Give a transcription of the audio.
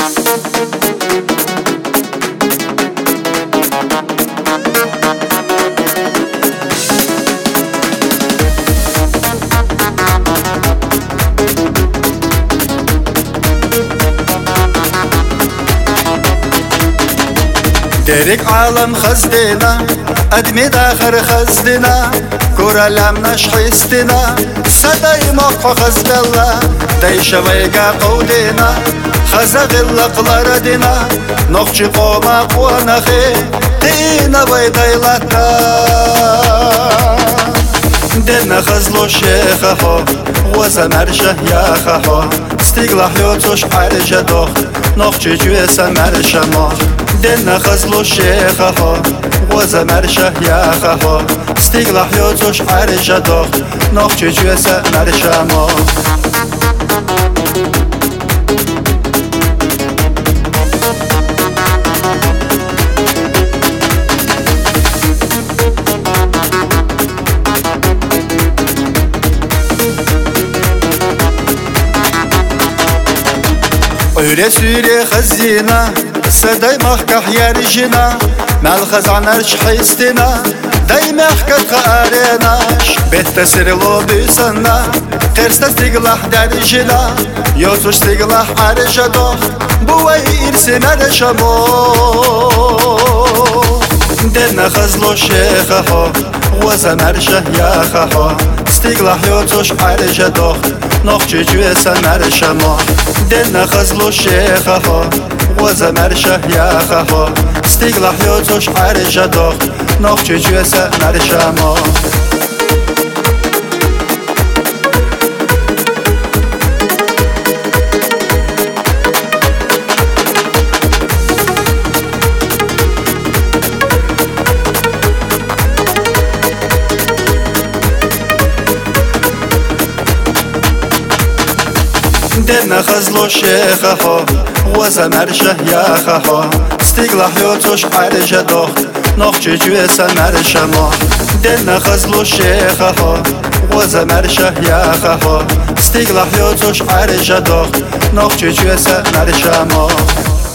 درك عالم خزدنا أدمي داخر خزدنا كورا لم نشحستنا صداي موقف خزد الله داي شويقا قودنا خزق اللقلار دنا نخشي قوما قوانخي قينا بيضايلتا دنا خزلو شيخه وزمرشه ياخه استيقلح يوتوش عرجة دوخ نخشي جويسا مرشمه دنا خزلو شيخه وزمرشه ياخه استيقلح يوتوش عرجة دوخ نخشي جويسا مرشمه Öyle süre خزينا سداي محكح يرجنا مالخز عنرش حيستنا داي محكت خارناش بتسر لو بيسنا قرست استقلاح درجنا يوتوش استقلاح عرجة دوخ بوي إرسنا رشمو دنا خزلو شيخه وزمرشه ياخه استقلاح يوتوش عرجة دوخ نخشي جويسا مرشمو دنا خزلو شيخه وزمرشه ياخه استقلاح يوتوش عرجة دوخ نخشي جويسا مرشمو دنا خزلو شيخه وزمرشه ياخه استقلاح يوتوش عرجة دوخ نخشي جويسا مرشمه دنا خزلو شيخه وزمرشه ياخه استقلاح يوتوش عرجة دوخ نخشي جويسا مرشمه